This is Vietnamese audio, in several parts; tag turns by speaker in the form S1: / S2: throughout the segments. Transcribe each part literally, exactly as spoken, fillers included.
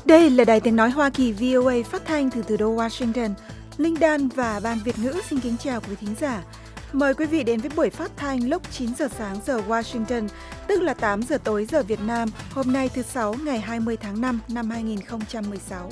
S1: Đây là Đài Tiếng Nói Hoa Kỳ vê o a phát thanh từ thủ đô Washington. Linh Dan và Ban Việt ngữ xin kính chào quý thính giả. Mời quý vị đến với buổi phát thanh lúc chín giờ sáng giờ Washington, tức là tám giờ tối giờ Việt Nam, hôm nay thứ Sáu ngày hai mươi tháng năm năm hai nghìn không trăm mười sáu.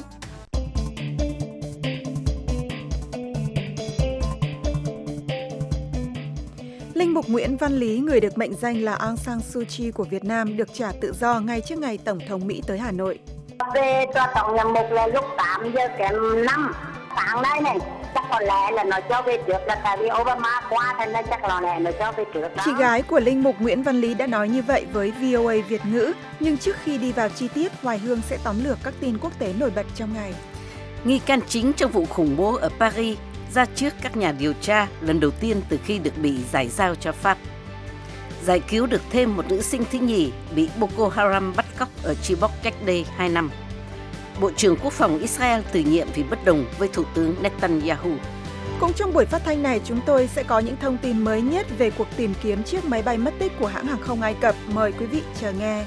S1: Linh mục Nguyễn Văn Lý, người được mệnh danh là Aung San Suu Kyi của Việt Nam, được trả tự do ngay trước ngày Tổng thống Mỹ tới Hà Nội.
S2: Về tòa tổng giám mục là lúc tám giờ kém năm sáng nay này, chắc có lẽ là nó cho về trước, là tại vì Obama qua thành ra chắc là lẽ nó cho về trước đó.
S1: Chị gái của Linh mục Nguyễn Văn Lý đã nói như vậy với vê o a Việt ngữ, nhưng trước khi đi vào chi tiết, Hoài Hương sẽ tóm lược các tin quốc tế nổi bật trong ngày.
S3: Nghi can chính trong vụ khủng bố ở Paris ra trước các nhà điều tra lần đầu tiên từ khi được bị giải giao cho Pháp. Giải cứu được thêm một nữ sinh thứ nhì bị Boko Haram bắt cóc ở Chibok cách đây hai năm. Bộ trưởng Quốc phòng Israel từ nhiệm vì bất đồng với Thủ tướng Netanyahu.
S1: Cũng trong buổi phát thanh này, chúng tôi sẽ có những thông tin mới nhất về cuộc tìm kiếm chiếc máy bay mất tích của hãng hàng không Ai Cập. Mời quý vị chờ nghe.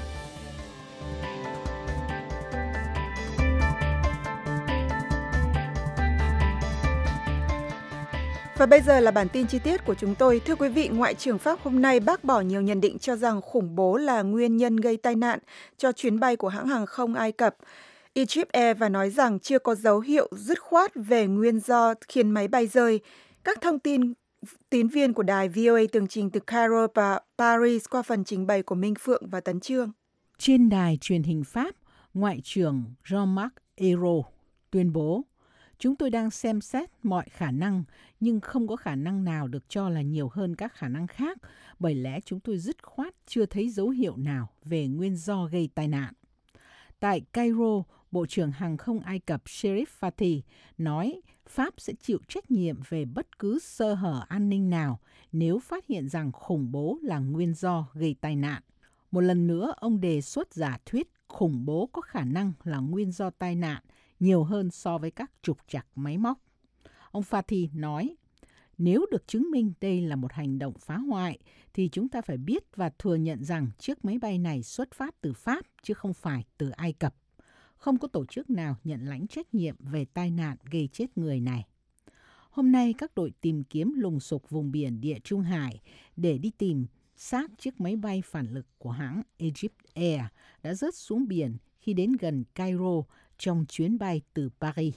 S1: Và bây giờ là bản tin chi tiết của chúng tôi. Thưa quý vị, Ngoại trưởng Pháp hôm nay bác bỏ nhiều nhận định cho rằng khủng bố là nguyên nhân gây tai nạn cho chuyến bay của hãng hàng không Ai Cập Egypt Air và nói rằng chưa có dấu hiệu dứt khoát về nguyên do khiến máy bay rơi. Các thông tin tín viên của đài vê o a tường trình từ Cairo và Paris qua phần trình bày của Minh Phượng và Tấn Trương.
S4: Trên đài truyền hình Pháp, Ngoại trưởng Jean-Marc Ayrault tuyên bố: "Chúng tôi đang xem xét mọi khả năng, nhưng không có khả năng nào được cho là nhiều hơn các khả năng khác, bởi lẽ chúng tôi dứt khoát chưa thấy dấu hiệu nào về nguyên do gây tai nạn." Tại Cairo, Bộ trưởng Hàng không Ai Cập Sherif Fathi nói Pháp sẽ chịu trách nhiệm về bất cứ sơ hở an ninh nào nếu phát hiện rằng khủng bố là nguyên do gây tai nạn. Một lần nữa, ông đề xuất giả thuyết khủng bố có khả năng là nguyên do tai nạn nhiều hơn so với các trục trặc máy móc. Ông Fathi nói, nếu được chứng minh đây là một hành động phá hoại, thì chúng ta phải biết và thừa nhận rằng chiếc máy bay này xuất phát từ Pháp chứ không phải từ Ai Cập. Không có tổ chức nào nhận lãnh trách nhiệm về tai nạn gây chết người này. Hôm nay, các đội tìm kiếm lùng sục vùng biển Địa Trung Hải để đi tìm xác chiếc máy bay phản lực của hãng Egypt Air đã rớt xuống biển khi đến gần Cairo trong chuyến bay từ Paris.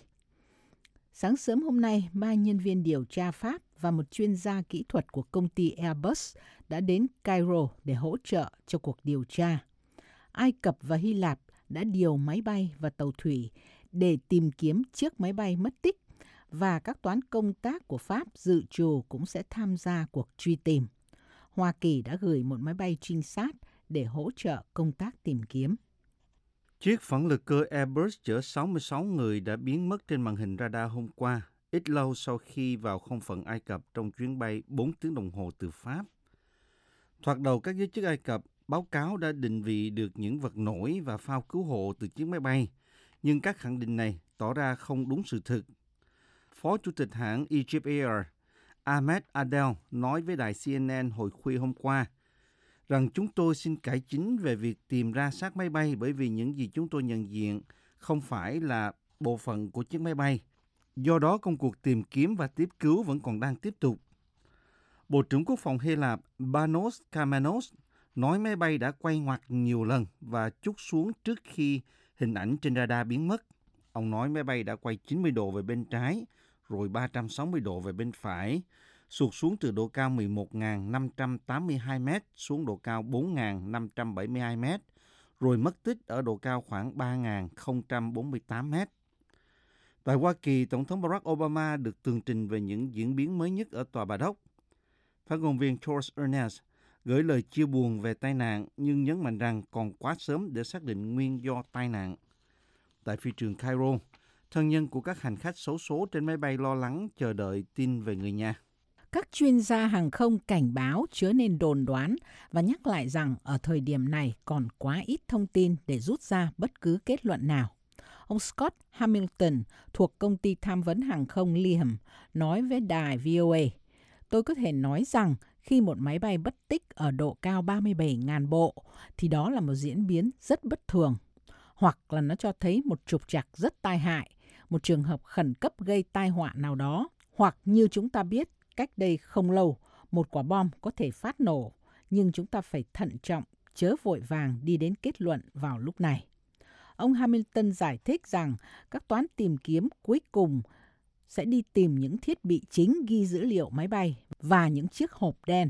S4: Sáng sớm hôm nay, ba nhân viên điều tra Pháp và một chuyên gia kỹ thuật của công ty Airbus đã đến Cairo để hỗ trợ cho cuộc điều tra. Ai Cập và Hy Lạp đã điều máy bay và tàu thủy để tìm kiếm chiếc máy bay mất tích, và các toán công tác của Pháp dự trù cũng sẽ tham gia cuộc truy tìm. Hoa Kỳ đã gửi một máy bay trinh sát để hỗ trợ công tác tìm kiếm.
S5: Chiếc phản lực cơ Airbus chở sáu mươi sáu người đã biến mất trên màn hình radar hôm qua, ít lâu sau khi vào không phận Ai Cập trong chuyến bay bốn tiếng đồng hồ từ Pháp. Thoạt đầu, các giới chức Ai Cập báo cáo đã định vị được những vật nổi và phao cứu hộ từ chiếc máy bay, nhưng các khẳng định này tỏ ra không đúng sự thực. Phó Chủ tịch hãng Egypt Air, Ahmed Adel, nói với đài xê en en hồi khuya hôm qua rằng chúng tôi xin cải chính về việc tìm ra xác máy bay bởi vì những gì chúng tôi nhận diện không phải là bộ phận của chiếc máy bay. Do đó, công cuộc tìm kiếm và tiếp cứu vẫn còn đang tiếp tục. Bộ trưởng Quốc phòng Hy Lạp Panos Kamenos nói máy bay đã quay ngoặt nhiều lần và trút xuống trước khi hình ảnh trên radar biến mất. Ông nói máy bay đã quay chín mươi độ về bên trái, rồi ba trăm sáu mươi độ về bên phải, sụt xuống từ độ cao mười một nghìn năm trăm tám mươi hai mét xuống độ cao bốn nghìn năm trăm bảy mươi hai mét, rồi mất tích ở độ cao khoảng ba nghìn không trăm bốn mươi tám mét. Tại Hoa Kỳ, Tổng thống Barack Obama được tường trình về những diễn biến mới nhất ở Tòa Bà Đốc. Phát ngôn viên George Ernest gửi lời chia buồn về tai nạn, nhưng nhấn mạnh rằng còn quá sớm để xác định nguyên do tai nạn. Tại phi trường Cairo, thân nhân của các hành khách xấu số trên máy bay lo lắng chờ đợi tin về người nhà.
S4: Các chuyên gia hàng không cảnh báo chớ nên đồn đoán và nhắc lại rằng ở thời điểm này còn quá ít thông tin để rút ra bất cứ kết luận nào. Ông Scott Hamilton thuộc công ty tham vấn hàng không Liam nói với đài vê o a, tôi có thể nói rằng khi một máy bay mất tích ở độ cao ba mươi bảy nghìn bộ thì đó là một diễn biến rất bất thường. hoặc là nó cho thấy một trục trặc rất tai hại, một trường hợp khẩn cấp gây tai họa nào đó, hoặc như chúng ta biết, cách đây không lâu, một quả bom có thể phát nổ, nhưng chúng ta phải thận trọng, chớ vội vàng đi đến kết luận vào lúc này. Ông Hamilton giải thích rằng các toán tìm kiếm cuối cùng sẽ đi tìm những thiết bị chính ghi dữ liệu máy bay và những chiếc hộp đen.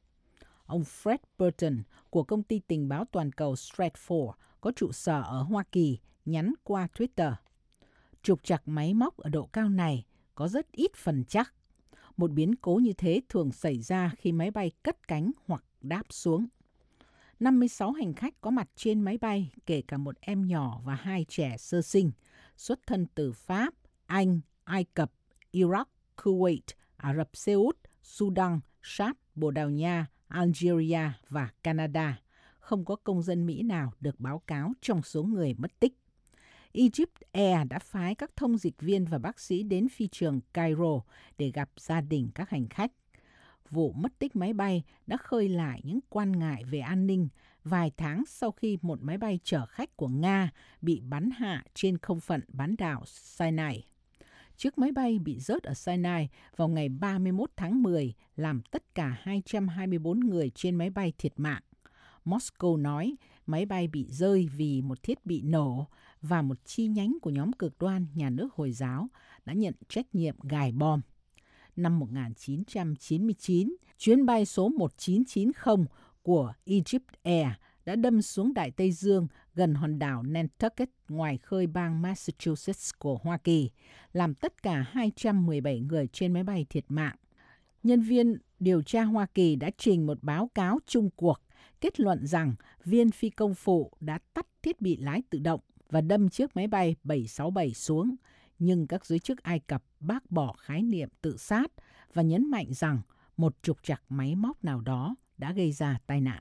S4: Ông Fred Burton của công ty tình báo toàn cầu Stratfor có trụ sở ở Hoa Kỳ nhắn qua Twitter: trục trặc máy móc ở độ cao này có rất ít phần chắc. Một biến cố như thế thường xảy ra khi máy bay cất cánh hoặc đáp xuống. năm mươi sáu hành khách có mặt trên máy bay, kể cả một em nhỏ và hai trẻ sơ sinh, xuất thân từ Pháp, Anh, Ai Cập, Iraq, Kuwait, Ả Rập Xê Út, Sudan, Chad, Bồ Đào Nha, Algeria và Canada. Không có công dân Mỹ nào được báo cáo trong số người mất tích. Egypt Air đã phái các thông dịch viên và bác sĩ đến phi trường Cairo để gặp gia đình các hành khách. Vụ mất tích máy bay đã khơi lại những quan ngại về an ninh vài tháng sau khi một máy bay chở khách của Nga bị bắn hạ trên không phận bán đảo Sinai. Chiếc máy bay bị rớt ở Sinai vào ngày ba mươi mốt tháng mười, làm tất cả hai trăm hai mươi bốn người trên máy bay thiệt mạng. Moscow nói máy bay bị rơi vì một thiết bị nổ và một chi nhánh của nhóm cực đoan nhà nước Hồi giáo đã nhận trách nhiệm gài bom. Năm một nghìn chín trăm chín mươi chín, chuyến bay số một chín chín không của Egypt Air đã đâm xuống Đại Tây Dương gần hòn đảo Nantucket ngoài khơi bang Massachusetts của Hoa Kỳ, làm tất cả hai trăm mười bảy người trên máy bay thiệt mạng. Nhân viên điều tra Hoa Kỳ đã trình một báo cáo chung cuộc, kết luận rằng viên phi công phụ đã tắt thiết bị lái tự động và đâm chiếc máy bay bảy sáu bảy xuống. Nhưng các giới chức Ai Cập bác bỏ khái niệm tự sát và nhấn mạnh rằng một trục trặc máy móc nào đó đã gây ra tai nạn.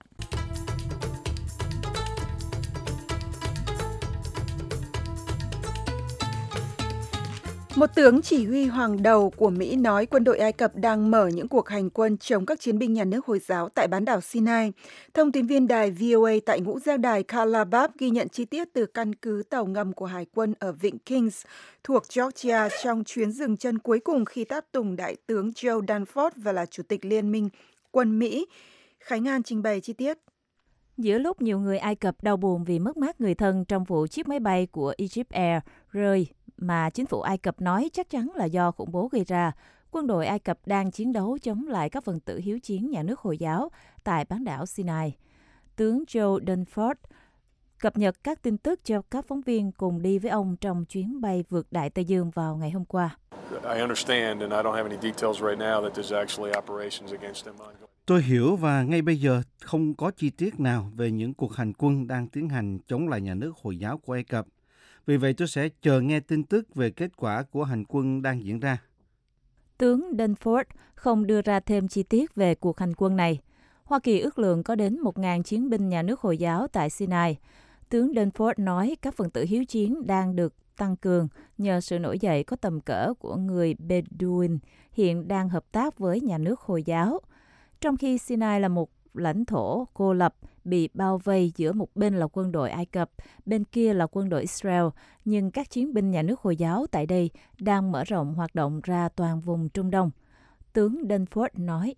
S1: Một tướng chỉ huy hàng đầu của Mỹ nói quân đội Ai Cập đang mở những cuộc hành quân chống các chiến binh nhà nước Hồi giáo tại bán đảo Sinai. Thông tin viên đài vê o a tại ngũ giác đài Calabab ghi nhận chi tiết từ căn cứ tàu ngầm của Hải quân ở Vịnh Kings thuộc Georgia trong chuyến dừng chân cuối cùng khi tháp tùng Đại tướng Joe Dunford và là Chủ tịch Liên minh quân Mỹ. Khánh An trình bày chi tiết.
S6: Giữa lúc nhiều người Ai Cập đau buồn vì mất mát người thân trong vụ chiếc máy bay của Egypt Air rơi mà chính phủ Ai Cập nói chắc chắn là do khủng bố gây ra, quân đội Ai Cập đang chiến đấu chống lại các phần tử hiếu chiến nhà nước Hồi giáo tại bán đảo Sinai. Tướng Joe Dunford cập nhật các tin tức cho các phóng viên cùng đi với ông trong chuyến bay vượt Đại Tây Dương vào ngày hôm qua.
S5: Tôi hiểu và ngay bây giờ không có chi tiết nào về những cuộc hành quân đang tiến hành chống lại nhà nước Hồi giáo của Ai Cập. Vì vậy tôi sẽ chờ nghe tin tức về kết quả của hành quân đang diễn ra.
S6: Tướng Dunford không đưa ra thêm chi tiết về cuộc hành quân này. Hoa Kỳ ước lượng có đến một nghìn chiến binh nhà nước Hồi giáo tại Sinai. Tướng Dunford nói các phần tử hiếu chiến đang được tăng cường nhờ sự nổi dậy có tầm cỡ của người Bedouin hiện đang hợp tác với nhà nước Hồi giáo. Trong khi Sinai là một lãnh thổ cô lập, bị bao vây giữa một bên là quân đội Ai Cập, bên kia là quân đội Israel, nhưng các chiến binh nhà nước Hồi giáo tại đây đang mở rộng hoạt động ra toàn vùng Trung Đông. Tướng Dunford nói,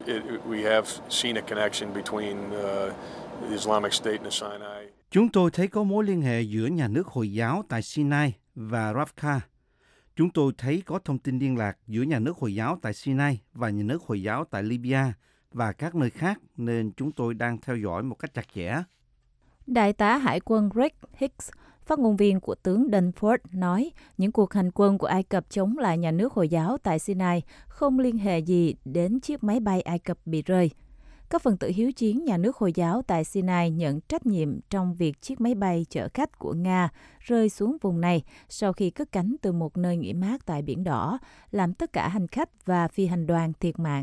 S5: Chúng tôi thấy có mối liên hệ giữa nhà nước Hồi giáo tại Sinai và Rafah. Chúng tôi thấy có thông tin liên lạc giữa nhà nước Hồi giáo tại Sinai và nhà nước Hồi giáo tại Libya và các nơi khác, nên chúng tôi đang theo dõi một cách chặt chẽ.
S6: Đại tá Hải quân Greg Hicks, phát ngôn viên của tướng Dunford, nói những cuộc hành quân của Ai Cập chống lại nhà nước Hồi giáo tại Sinai không liên hệ gì đến chiếc máy bay Ai Cập bị rơi. Các phần tử hiếu chiến nhà nước Hồi giáo tại Sinai nhận trách nhiệm trong việc chiếc máy bay chở khách của Nga rơi xuống vùng này sau khi cất cánh từ một nơi nghỉ mát tại Biển Đỏ, làm tất cả hành khách và phi hành đoàn thiệt mạng.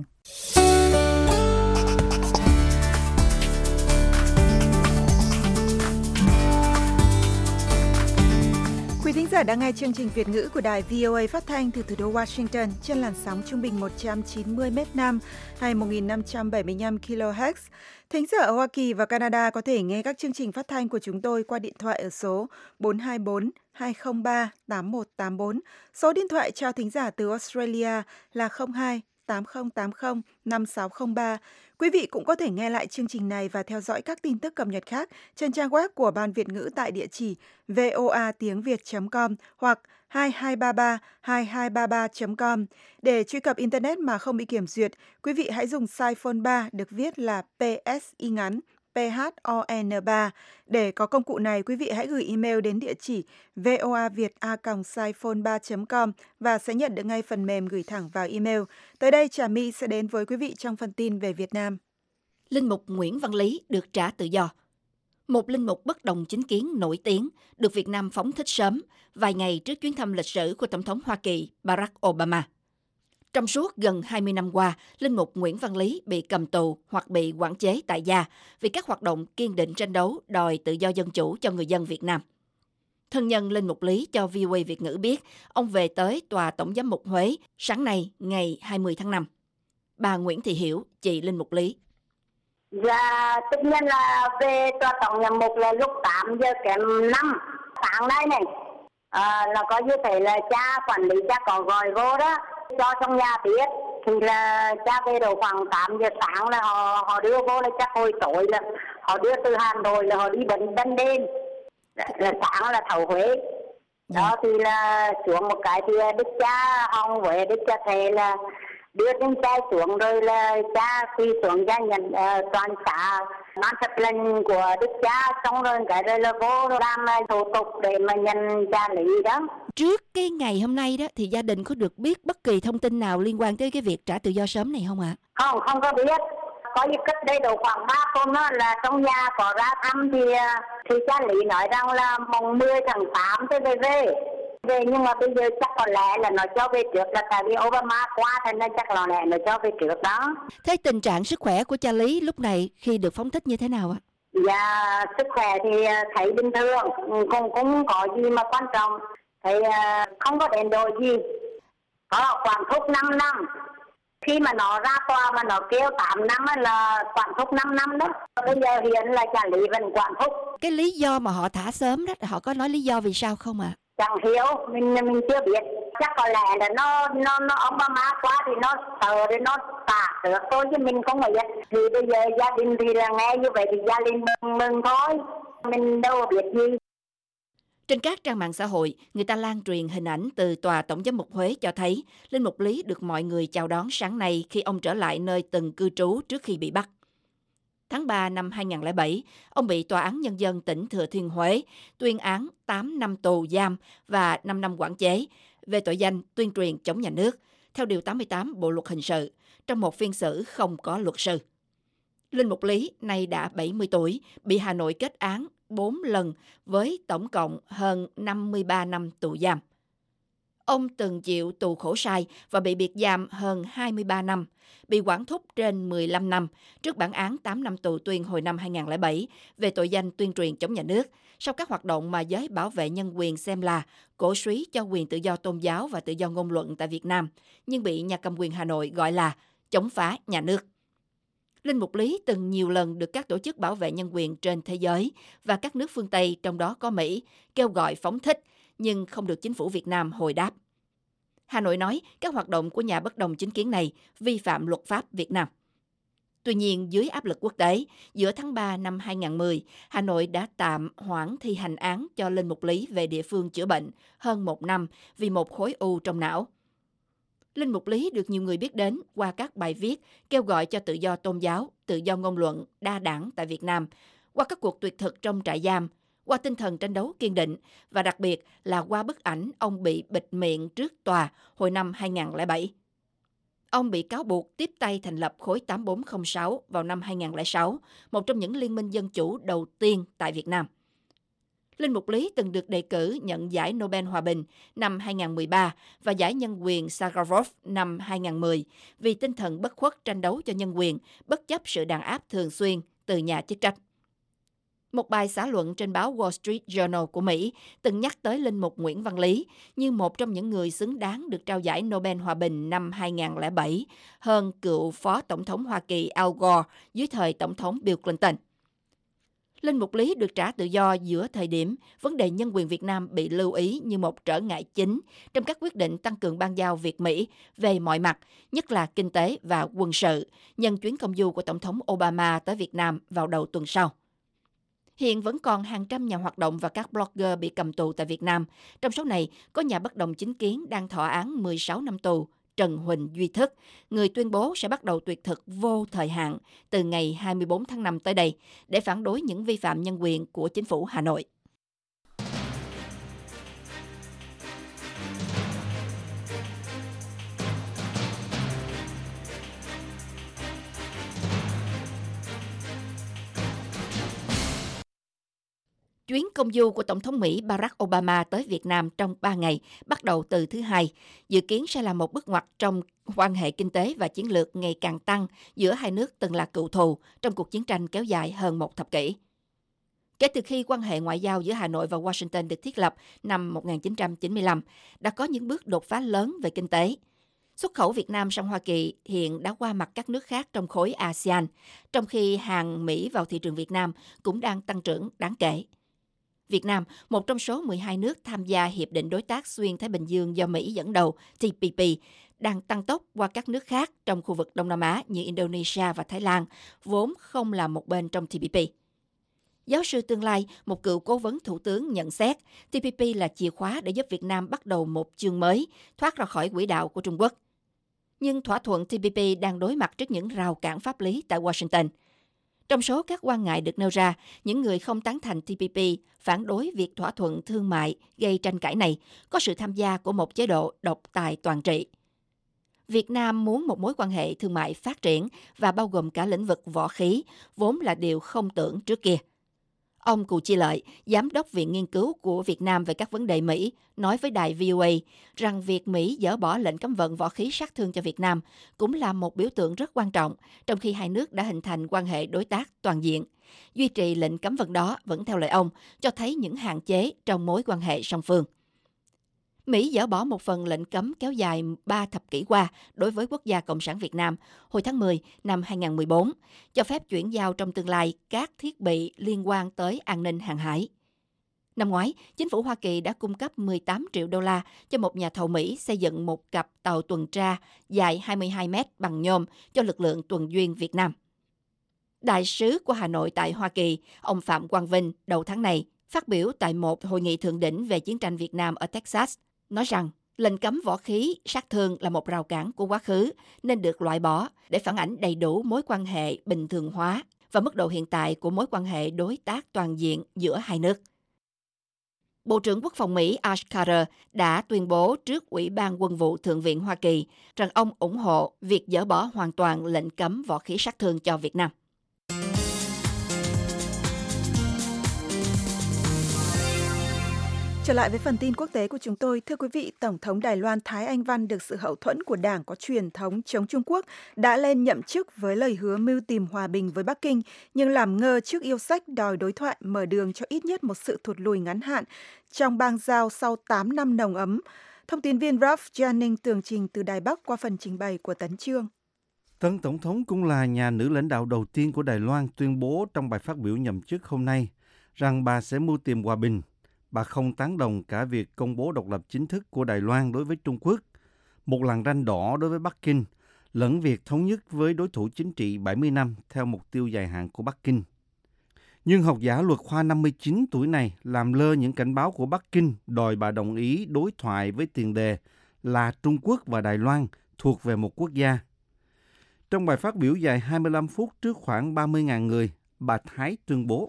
S1: Quý thính giả đang nghe chương trình Việt ngữ của đài vê o a phát thanh từ thủ đô Washington trên làn sóng trung bình một trăm chín mươi mét nam hay một nghìn năm trăm bảy mươi lăm ki lô héc. Thính giả ở Hoa Kỳ và Canada có thể nghe các chương trình phát thanh của chúng tôi qua điện thoại ở số bốn hai bốn hai không ba tám một tám bốn. Số điện thoại cho thính giả từ Australia là không hai tám không tám không năm sáu không ba. Quý vị cũng có thể nghe lại chương trình này và theo dõi các tin tức cập nhật khác trên trang web của Ban Việt ngữ tại địa chỉ voa tiếng việt chấm com hoặc hai hai ba ba hai hai ba ba chấm com. Để truy cập Internet mà không bị kiểm duyệt, quý vị hãy dùng size phone ba được viết là pê ét y ngắn P H O N ba. Để có công cụ này, quý vị hãy gửi email đến địa chỉ voaviet a còng siphone ba chấm com và sẽ nhận được ngay phần mềm gửi thẳng vào email. Tới đây, Trà My sẽ đến với quý vị trong phần tin về Việt Nam.
S7: Linh mục Nguyễn Văn Lý được trả tự do. Một linh mục bất đồng chính kiến nổi tiếng được Việt Nam phóng thích sớm, vài ngày trước chuyến thăm lịch sử của Tổng thống Hoa Kỳ Barack Obama. Trong suốt gần hai mươi năm qua, linh mục Nguyễn Văn Lý bị cầm tù hoặc bị quản chế tại gia vì các hoạt động kiên định tranh đấu đòi tự do dân chủ cho người dân Việt Nam. Thân nhân linh mục Lý cho vê o a Việt ngữ biết ông về tới Tòa Tổng giám mục Huế sáng nay ngày hai mươi tháng năm. Bà Nguyễn Thị Hiểu, chị linh mục Lý.
S2: Dạ, tất nhiên là về Tòa Tổng giám mục là lúc tám giờ kém năm sáng nay này. À, là có như thế là cha quản lý cha có gọi vô đó cho trong nhà biết, thì là cha về đầu khoảng tám giờ sáng là họ họ đưa vô là chắc hồi tối là họ đưa từ Hà Nội là họ đi đến Tân Đêm, là sáng là thầu Huế. Đó thì là xuống một cái thì đức cha hòng với đức cha thầy là đưa trên cha xuống, rồi là cha khi xuống cha nhận uh, toàn xã ban chấp lệnh của đức cha, xong rồi cái rồi là vô làm thủ tục để mà nhận cha lý đó.
S7: Trước cái ngày hôm nay đó thì gia đình có được biết bất kỳ thông tin nào liên quan tới cái việc trả tự do sớm này không ạ?
S2: Không, không có biết. Có như cách đây độ khoảng ba hôm đó là trong nhà có ra thăm thì thì cha lý nói rằng là mùng mười tháng tám tôi về về. Về nhưng mà bây giờ chắc có lẽ là nó cho về trước, là tại vì Obama qua thành nên chắc là lẽ nó cho về trước đó.
S7: Thế tình trạng sức khỏe của cha Lý lúc này khi được phóng thích như thế nào ạ?
S2: Dạ, sức khỏe thì thấy bình thường, cũng cũng có gì mà quan trọng, thấy không có đến độ gì. Có quản thúc năm năm. Khi mà nó ra tòa mà nó kêu tám năm là quản thúc năm năm đó. Bây giờ hiện là cha Lý vẫn quản thúc.
S7: Cái lý do mà họ thả sớm đó, họ có nói lý do vì sao không ạ? À?
S2: Chẳng hiểu, mình mình chưa biết. Chắc có lẽ là nó nó nó ông ba má quá thì nó sợ thì nó tả được thôi, chứ mình không có biết. Thì bây giờ gia đình thì là nghe như vậy thì gia đình mừng mừng thôi, mình đâu biết gì.
S7: Trên các trang mạng xã hội, người ta lan truyền hình ảnh từ Tòa Tổng giám mục Huế cho thấy linh mục Lý được mọi người chào đón sáng nay khi ông trở lại nơi từng cư trú trước khi bị bắt. Tháng ba năm hai không không bảy, ông bị Tòa án Nhân dân tỉnh Thừa Thiên Huế tuyên án tám năm tù giam và năm năm quản chế về tội danh tuyên truyền chống nhà nước, theo Điều tám mươi tám Bộ Luật Hình sự, trong một phiên xử không có luật sư. Linh mục Lý, nay đã bảy mươi tuổi, bị Hà Nội kết án bốn lần với tổng cộng hơn năm mươi ba năm tù giam. Ông từng chịu tù khổ sai và bị biệt giam hơn hai mươi ba năm, bị quản thúc trên mười lăm năm trước bản án tám năm tù tuyên hồi năm hai không không bảy về tội danh tuyên truyền chống nhà nước, sau các hoạt động mà giới bảo vệ nhân quyền xem là cổ suý cho quyền tự do tôn giáo và tự do ngôn luận tại Việt Nam, nhưng bị nhà cầm quyền Hà Nội gọi là chống phá nhà nước. Linh mục Lý từng nhiều lần được các tổ chức bảo vệ nhân quyền trên thế giới và các nước phương Tây, trong đó có Mỹ, kêu gọi phóng thích, nhưng không được chính phủ Việt Nam hồi đáp. Hà Nội nói các hoạt động của nhà bất đồng chính kiến này vi phạm luật pháp Việt Nam. Tuy nhiên, dưới áp lực quốc tế, giữa tháng ba năm hai không một không, Hà Nội đã tạm hoãn thi hành án cho Linh mục Lý về địa phương chữa bệnh hơn một năm vì một khối u trong não. Linh mục Lý được nhiều người biết đến qua các bài viết kêu gọi cho tự do tôn giáo, tự do ngôn luận, đa đảng tại Việt Nam, qua các cuộc tuyệt thực trong trại giam, qua tinh thần tranh đấu kiên định và đặc biệt là qua bức ảnh ông bị bịt miệng trước tòa hồi năm hai không không bảy. Ông bị cáo buộc tiếp tay thành lập khối tám bốn không sáu vào năm hai không không sáu, một trong những liên minh dân chủ đầu tiên tại Việt Nam. Linh mục Lý từng được đề cử nhận giải Nobel Hòa bình năm hai không một ba và giải nhân quyền Sakharov năm hai không một không vì tinh thần bất khuất tranh đấu cho nhân quyền, bất chấp sự đàn áp thường xuyên từ nhà chức trách. Một bài xã luận trên báo Wall Street Journal của Mỹ từng nhắc tới linh mục Nguyễn Văn Lý như một trong những người xứng đáng được trao giải Nobel Hòa bình năm hai không không bảy, hơn cựu Phó Tổng thống Hoa Kỳ Al Gore dưới thời Tổng thống Bill Clinton. Linh mục Lý được trả tự do giữa thời điểm vấn đề nhân quyền Việt Nam bị lưu ý như một trở ngại chính trong các quyết định tăng cường ban giao Việt-Mỹ về mọi mặt, nhất là kinh tế và quân sự, nhân chuyến công du của Tổng thống Obama tới Việt Nam vào đầu tuần sau. Hiện vẫn còn hàng trăm nhà hoạt động và các blogger bị cầm tù tại Việt Nam. Trong số này, có nhà bất đồng chính kiến đang thọ án mười sáu năm tù, Trần Huỳnh Duy Thức, người tuyên bố sẽ bắt đầu tuyệt thực vô thời hạn từ ngày hai mươi bốn tháng năm tới đây để phản đối những vi phạm nhân quyền của chính phủ Hà Nội. Chuyến công du của Tổng thống Mỹ Barack Obama tới Việt Nam trong ba ngày, bắt đầu từ thứ Hai, dự kiến sẽ là một bước ngoặt trong quan hệ kinh tế và chiến lược ngày càng tăng giữa hai nước từng là cựu thù trong cuộc chiến tranh kéo dài hơn một thập kỷ. Kể từ khi quan hệ ngoại giao giữa Hà Nội và Washington được thiết lập năm một nghìn chín trăm chín mươi lăm, đã có những bước đột phá lớn về kinh tế. Xuất khẩu Việt Nam sang Hoa Kỳ hiện đã qua mặt các nước khác trong khối a sê an, trong khi hàng Mỹ vào thị trường Việt Nam cũng đang tăng trưởng đáng kể. Việt Nam, một trong số mười hai nước tham gia Hiệp định Đối tác Xuyên Thái Bình Dương do Mỹ dẫn đầu T P P, đang tăng tốc qua các nước khác trong khu vực Đông Nam Á như Indonesia và Thái Lan, vốn không là một bên trong T P P. Giáo sư Tương Lai, một cựu cố vấn thủ tướng nhận xét, T P P là chìa khóa để giúp Việt Nam bắt đầu một chương mới, thoát ra khỏi quỹ đạo của Trung Quốc. Nhưng thỏa thuận T P P đang đối mặt trước những rào cản pháp lý tại Washington. Trong số các quan ngại được nêu ra, những người không tán thành T P P phản đối việc thỏa thuận thương mại gây tranh cãi này có sự tham gia của một chế độ độc tài toàn trị. Việt Nam muốn một mối quan hệ thương mại phát triển và bao gồm cả lĩnh vực võ khí, vốn là điều không tưởng trước kia. Ông Cù Chi Lợi, Giám đốc Viện Nghiên cứu của Việt Nam về các vấn đề Mỹ, nói với đài vê o a rằng việc Mỹ dỡ bỏ lệnh cấm vận võ khí sát thương cho Việt Nam cũng là một biểu tượng rất quan trọng, trong khi hai nước đã hình thành quan hệ đối tác toàn diện. Duy trì lệnh cấm vận đó, vẫn theo lời ông, cho thấy những hạn chế trong mối quan hệ song phương. Mỹ dỡ bỏ một phần lệnh cấm kéo dài ba thập kỷ qua đối với Quốc gia Cộng sản Việt Nam hồi tháng mười năm hai không một bốn, cho phép chuyển giao trong tương lai các thiết bị liên quan tới an ninh hàng hải. Năm ngoái, chính phủ Hoa Kỳ đã cung cấp mười tám triệu đô la cho một nhà thầu Mỹ xây dựng một cặp tàu tuần tra dài hai mươi hai mét bằng nhôm cho lực lượng tuần duyên Việt Nam. Đại sứ của Hà Nội tại Hoa Kỳ, ông Phạm Quang Vinh, đầu tháng này, phát biểu tại một hội nghị thượng đỉnh về chiến tranh Việt Nam ở Texas, nói rằng lệnh cấm võ khí sát thương là một rào cản của quá khứ nên được loại bỏ để phản ảnh đầy đủ mối quan hệ bình thường hóa và mức độ hiện tại của mối quan hệ đối tác toàn diện giữa hai nước. Bộ trưởng Quốc phòng Mỹ Ash Carter đã tuyên bố trước Ủy ban Quân vụ Thượng viện Hoa Kỳ rằng ông ủng hộ việc dỡ bỏ hoàn toàn lệnh cấm võ khí sát thương cho Việt Nam.
S1: Trở lại với phần tin quốc tế của chúng tôi, thưa quý vị, Tổng thống Đài Loan Thái Anh Văn được sự hậu thuẫn của đảng có truyền thống chống Trung Quốc đã lên nhậm chức với lời hứa mưu tìm hòa bình với Bắc Kinh, nhưng làm ngơ trước yêu sách đòi đối thoại mở đường cho ít nhất một sự thụt lùi ngắn hạn trong bang giao sau tám năm nồng ấm. Thông tin viên Ralph Jennings tường trình từ Đài Bắc qua phần trình bày của Tấn Chương.
S5: Tân Tổng thống cũng là nhà nữ lãnh đạo đầu tiên của Đài Loan tuyên bố trong bài phát biểu nhậm chức hôm nay rằng bà sẽ mưu tìm hòa bình. Bà không tán đồng cả việc công bố độc lập chính thức của Đài Loan đối với Trung Quốc, một lằn ranh đỏ đối với Bắc Kinh, lẫn việc thống nhất với đối thủ chính trị bảy mươi năm theo mục tiêu dài hạn của Bắc Kinh. Nhưng học giả luật khoa năm mươi chín tuổi này làm lơ những cảnh báo của Bắc Kinh đòi bà đồng ý đối thoại với tiền đề là Trung Quốc và Đài Loan thuộc về một quốc gia. Trong bài phát biểu dài hai mươi lăm phút trước khoảng ba mươi nghìn người, bà Thái tuyên bố.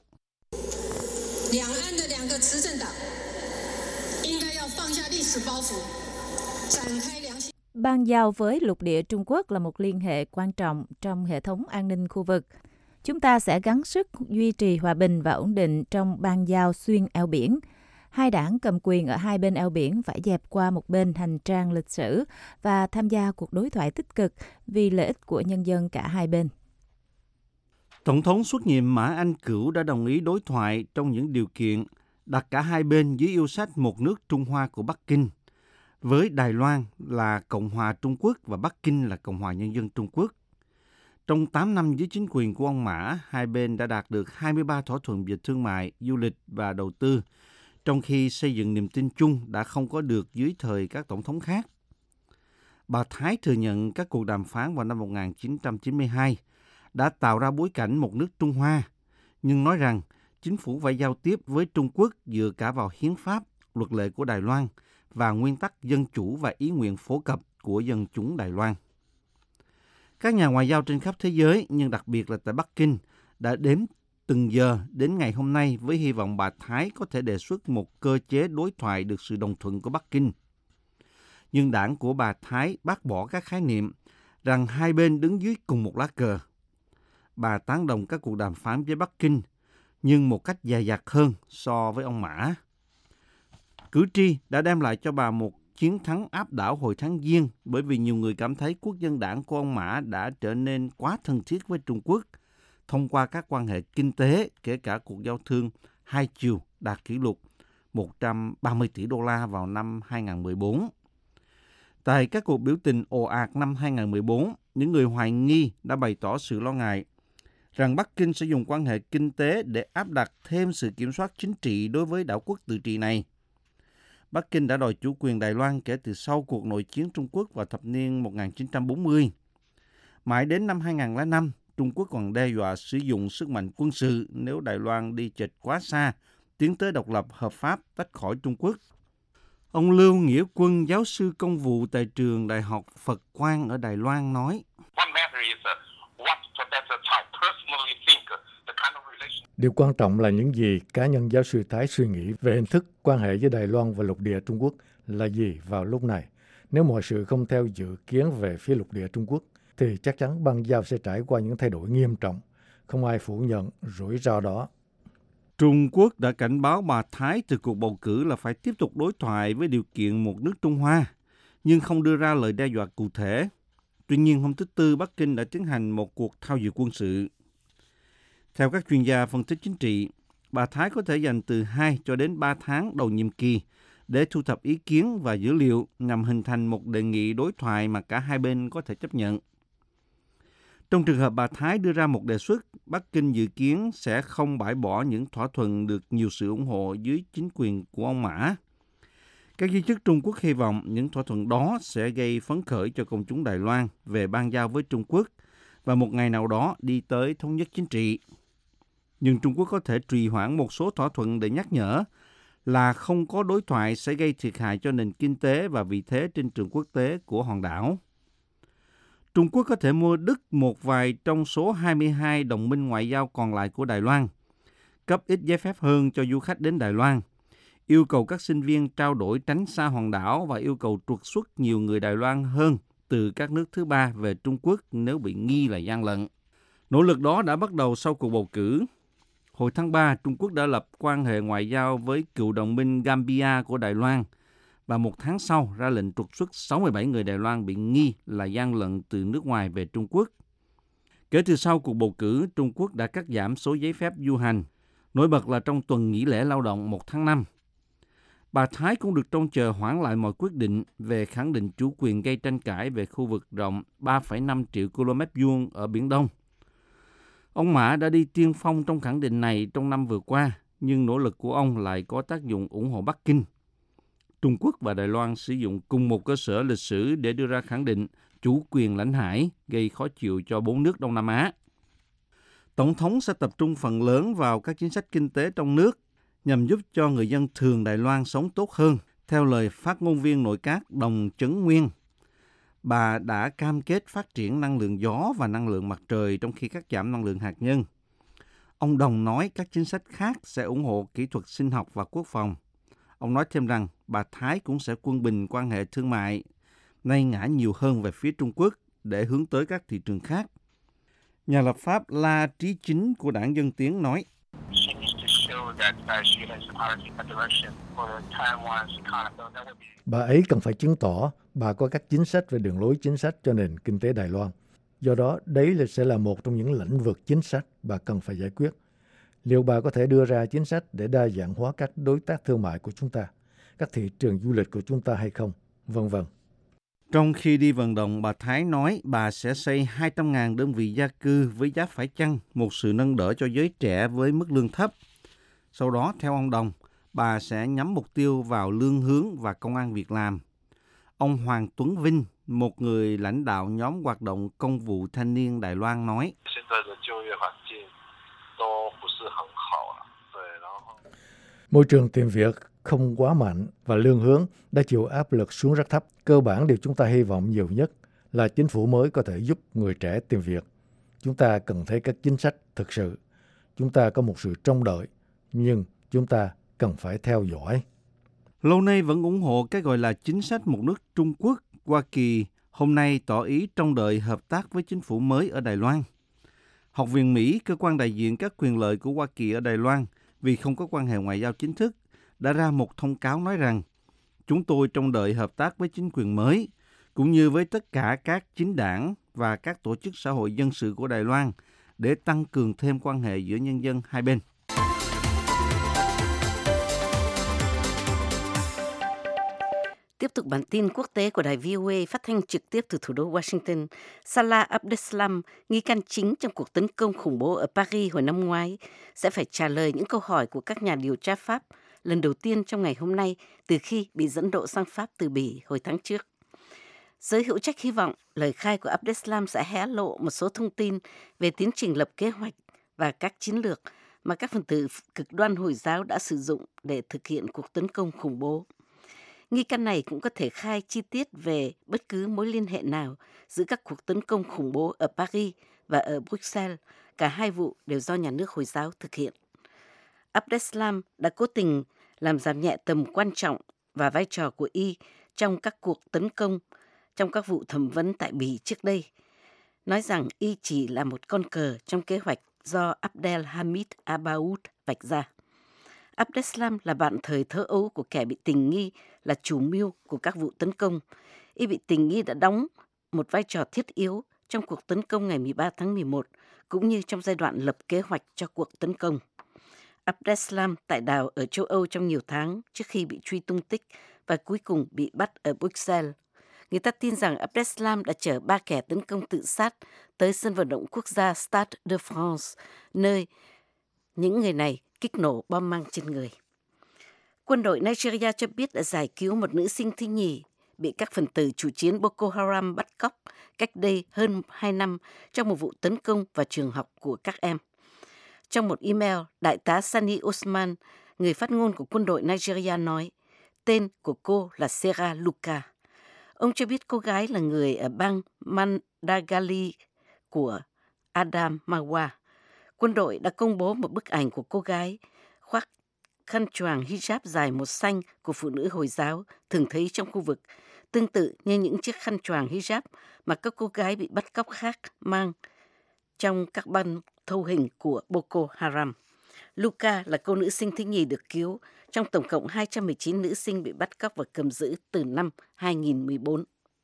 S6: Bang giao với lục địa Trung Quốc là một liên hệ quan trọng trong hệ thống an ninh khu vực. Chúng ta sẽ gắng sức duy trì hòa bình và ổn định trong bang giao xuyên eo biển. Hai đảng cầm quyền ở hai bên eo biển phải dẹp qua một bên hành trang lịch sử và tham gia cuộc đối thoại tích cực vì lợi ích của nhân dân cả hai bên.
S5: Tổng thống xuất nhiệm Mã Anh Cửu đã đồng ý đối thoại trong những điều kiện đặt cả hai bên dưới yêu sách một nước Trung Hoa của Bắc Kinh, với Đài Loan là Cộng hòa Trung Quốc và Bắc Kinh là Cộng hòa Nhân dân Trung Quốc. Trong tám năm dưới chính quyền của ông Mã, hai bên đã đạt được hai mươi ba thỏa thuận về thương mại, du lịch và đầu tư, trong khi xây dựng niềm tin chung đã không có được dưới thời các tổng thống khác. Bà Thái thừa nhận các cuộc đàm phán vào năm một nghìn chín trăm chín mươi hai đã tạo ra bối cảnh một nước Trung Hoa, nhưng nói rằng chính phủ phải giao tiếp với Trung Quốc dựa cả vào hiến pháp, luật lệ của Đài Loan và nguyên tắc dân chủ và ý nguyện phổ cập của dân chúng Đài Loan. Các nhà ngoại giao trên khắp thế giới, nhưng đặc biệt là tại Bắc Kinh, đã đếm từng giờ đến ngày hôm nay với hy vọng bà Thái có thể đề xuất một cơ chế đối thoại được sự đồng thuận của Bắc Kinh. Nhưng đảng của bà Thái bác bỏ các khái niệm rằng hai bên đứng dưới cùng một lá cờ. Bà tán đồng các cuộc đàm phán với Bắc Kinh, nhưng một cách dè dặt hơn so với ông Mã. Cử tri đã đem lại cho bà một chiến thắng áp đảo hồi tháng Giêng bởi vì nhiều người cảm thấy quốc dân đảng của ông Mã đã trở nên quá thân thiết với Trung Quốc thông qua các quan hệ kinh tế, kể cả cuộc giao thương hai chiều đạt kỷ lục một trăm ba mươi tỷ đô la vào năm hai nghìn không trăm mười bốn. Tại các cuộc biểu tình ồ ạt năm hai nghìn không trăm mười bốn, những người hoài nghi đã bày tỏ sự lo ngại rằng Bắc Kinh sẽ dùng quan hệ kinh tế để áp đặt thêm sự kiểm soát chính trị đối với đảo quốc tự trị này. Bắc Kinh đã đòi chủ quyền Đài Loan kể từ sau cuộc nội chiến Trung Quốc vào thập niên một nghìn chín trăm bốn mươi. Mãi đến năm hai nghìn không trăm lẻ năm, Trung Quốc còn đe dọa sử dụng sức mạnh quân sự nếu Đài Loan đi chệch quá xa, tiến tới độc lập hợp pháp tách khỏi Trung Quốc. Ông Lưu Nghĩa Quân, giáo sư công vụ tại trường Đại học Phật Quang ở Đài Loan nói,
S8: điều quan trọng là những gì cá nhân giáo sư Thái suy nghĩ về hình thức quan hệ giữa Đài Loan và lục địa Trung Quốc là gì vào lúc này. Nếu mọi sự không theo dự kiến về phía lục địa Trung Quốc, thì chắc chắn băng giao sẽ trải qua những thay đổi nghiêm trọng. Không ai phủ nhận rủi ro đó.
S5: Trung Quốc đã cảnh báo bà Thái từ cuộc bầu cử là phải tiếp tục đối thoại với điều kiện một nước Trung Hoa, nhưng không đưa ra lời đe dọa cụ thể. Tuy nhiên, hôm thứ Tư, Bắc Kinh đã tiến hành một cuộc thao dượt quân sự. Theo các chuyên gia phân tích chính trị, bà Thái có thể dành từ hai cho đến ba tháng đầu nhiệm kỳ để thu thập ý kiến và dữ liệu nhằm hình thành một đề nghị đối thoại mà cả hai bên có thể chấp nhận. Trong trường hợp bà Thái đưa ra một đề xuất, Bắc Kinh dự kiến sẽ không bãi bỏ những thỏa thuận được nhiều sự ủng hộ dưới chính quyền của ông Mã. Các giới chức Trung Quốc hy vọng những thỏa thuận đó sẽ gây phấn khởi cho công chúng Đài Loan về bang giao với Trung Quốc và một ngày nào đó đi tới thống nhất chính trị. Nhưng Trung Quốc có thể trì hoãn một số thỏa thuận để nhắc nhở là không có đối thoại sẽ gây thiệt hại cho nền kinh tế và vị thế trên trường quốc tế của hòn đảo. Trung Quốc có thể mua đứt một vài trong số hai mươi hai đồng minh ngoại giao còn lại của Đài Loan, cấp ít giấy phép hơn cho du khách đến Đài Loan, yêu cầu các sinh viên trao đổi tránh xa hòn đảo và yêu cầu trục xuất nhiều người Đài Loan hơn từ các nước thứ ba về Trung Quốc nếu bị nghi là gian lận. Nỗ lực đó đã bắt đầu sau cuộc bầu cử. Hồi tháng ba, Trung Quốc đã lập quan hệ ngoại giao với cựu đồng minh Gambia của Đài Loan và một tháng sau ra lệnh trục xuất sáu mươi bảy người Đài Loan bị nghi là gian lận từ nước ngoài về Trung Quốc. Kể từ sau cuộc bầu cử, Trung Quốc đã cắt giảm số giấy phép du hành, nổi bật là trong tuần nghỉ lễ lao động một tháng năm. Bà Thái cũng được trông chờ hoãn lại mọi quyết định về khẳng định chủ quyền gây tranh cãi về khu vực rộng ba phẩy năm triệu ki lô mét vuông ở Biển Đông. Ông Mã đã đi tiên phong trong khẳng định này trong năm vừa qua, nhưng nỗ lực của ông lại có tác dụng ủng hộ Bắc Kinh. Trung Quốc và Đài Loan sử dụng cùng một cơ sở lịch sử để đưa ra khẳng định chủ quyền lãnh hải, gây khó chịu cho bốn nước Đông Nam Á. Tổng thống sẽ tập trung phần lớn vào các chính sách kinh tế trong nước nhằm giúp cho người dân thường Đài Loan sống tốt hơn, theo lời phát ngôn viên nội các Đồng Chấn Nguyên. Bà đã cam kết phát triển năng lượng gió và năng lượng mặt trời trong khi cắt giảm năng lượng hạt nhân. Ông Đồng nói các chính sách khác sẽ ủng hộ kỹ thuật sinh học và quốc phòng. Ông nói thêm rằng bà Thái cũng sẽ quân bình quan hệ thương mại, nay ngã nhiều hơn về phía Trung Quốc để hướng tới các thị trường khác. Nhà lập pháp La Trí Chính của Đảng Dân Tiến nói,
S8: bà ấy cần phải chứng tỏ bà có các chính sách về đường lối chính sách cho nền kinh tế Đài Loan. Do đó, đấy là sẽ là một trong những lĩnh vực chính sách bà cần phải giải quyết. Liệu bà có thể đưa ra chính sách để đa dạng hóa các đối tác thương mại của chúng ta, các thị trường du lịch của chúng ta hay không, vân vân.
S5: Trong khi đi vận động, bà Thái nói bà sẽ xây hai trăm nghìn đơn vị gia cư với giá phải chăng, một sự nâng đỡ cho giới trẻ với mức lương thấp. Sau đó, theo ông Đồng, bà sẽ nhắm mục tiêu vào lương hướng và công ăn việc làm. Ông Hoàng Tuấn Vinh, một người lãnh đạo nhóm hoạt động công vụ thanh niên Đài Loan nói,
S8: môi trường tìm việc không quá mạnh và lương hướng đã chịu áp lực xuống rất thấp. Cơ bản điều chúng ta hy vọng nhiều nhất là chính phủ mới có thể giúp người trẻ tìm việc. Chúng ta cần thấy các chính sách thực sự. Chúng ta có một sự trông đợi, nhưng chúng ta cần phải theo dõi.
S5: Lâu nay vẫn ủng hộ cái gọi là chính sách một nước Trung Quốc. Hoa Kỳ hôm nay tỏ ý trông đợi hợp tác với chính phủ mới ở Đài Loan. Học viện Mỹ, cơ quan đại diện các quyền lợi của Hoa Kỳ ở Đài Loan, vì không có quan hệ ngoại giao chính thức, đã ra một thông cáo nói rằng chúng tôi trông đợi hợp tác với chính quyền mới, cũng như với tất cả các chính đảng và các tổ chức xã hội dân sự của Đài Loan để tăng cường thêm quan hệ giữa nhân dân hai bên.
S3: Tiếp tục bản tin quốc tế của đài vê o a phát thanh trực tiếp từ thủ đô Washington. Salah Abdeslam, nghi can chính trong cuộc tấn công khủng bố ở Paris hồi năm ngoái, sẽ phải trả lời những câu hỏi của các nhà điều tra Pháp lần đầu tiên trong ngày hôm nay từ khi bị dẫn độ sang Pháp từ Bỉ hồi tháng trước. Giới hữu trách hy vọng lời khai của Abdeslam sẽ hé lộ một số thông tin về tiến trình lập kế hoạch và các chiến lược mà các phần tử cực đoan Hồi giáo đã sử dụng để thực hiện cuộc tấn công khủng bố. Nghi can này cũng có thể khai chi tiết về bất cứ mối liên hệ nào giữa các cuộc tấn công khủng bố ở Paris và ở Bruxelles. Cả hai vụ đều do nhà nước Hồi giáo thực hiện. Abdeslam đã cố tình làm giảm nhẹ tầm quan trọng và vai trò của y trong các cuộc tấn công, trong các vụ thẩm vấn tại Bỉ trước đây, nói rằng y chỉ là một con cờ trong kế hoạch do Abdelhamid Abaoud vạch ra. Abdeslam là bạn thời thơ ấu của kẻ bị tình nghi là chủ mưu của các vụ tấn công. Y bị tình nghi đã đóng một vai trò thiết yếu trong cuộc tấn công ngày mười ba tháng mười một, cũng như trong giai đoạn lập kế hoạch cho cuộc tấn công. Abdeslam tại đảo ở châu Âu trong nhiều tháng trước khi bị truy tung tích và cuối cùng bị bắt ở Bruxelles. Người ta tin rằng Abdeslam đã chở ba kẻ tấn công tự sát tới sân vận động quốc gia Stade de France, nơi những người này kích nổ bom mang trên người. Quân đội Nigeria cho biết đã giải cứu một nữ sinh thứ nhì bị các phần tử chủ chiến Boko Haram bắt cóc cách đây hơn hai năm trong một vụ tấn công vào trường học của các em. Trong một email, Đại tá Sani Osman, người phát ngôn của quân đội Nigeria nói, tên của cô là Sarah Luka. Ông cho biết cô gái là người ở bang Madagali của Adamawa. Quân đội đã công bố một bức ảnh của cô gái khoác khăn choàng hijab dài màu xanh của phụ nữ Hồi giáo thường thấy trong khu vực, tương tự như những chiếc khăn choàng hijab mà các cô gái bị bắt cóc khác mang trong các băng thâu hình của Boko Haram. Luka là cô nữ sinh thứ nhì được cứu trong tổng cộng hai trăm mười chín nữ sinh bị bắt cóc và cầm giữ từ năm hai không một bốn.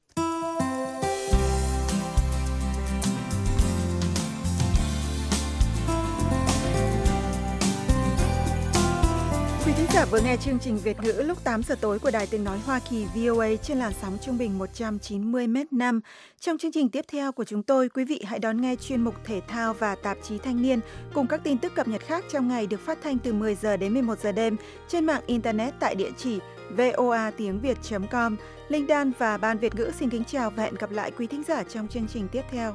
S1: Quý thính giả vừa nghe chương trình Việt ngữ lúc tám giờ tối của Đài Tiếng nói Hoa Kỳ vê o a trên làn sóng trung bình một trăm chín mươi mét năm. Trong chương trình tiếp theo của chúng tôi, quý vị hãy đón nghe chuyên mục thể thao và tạp chí Thanh niên cùng các tin tức cập nhật khác trong ngày được phát thanh từ mười giờ đến mười một giờ đêm trên mạng internet tại địa chỉ voa tiếng việt chấm com. Linh Dan và Ban Việt ngữ xin kính chào và hẹn gặp lại quý thính giả trong chương trình tiếp theo.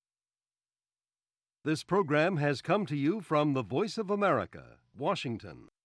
S9: This program has come to you from the Voice of America, Washington.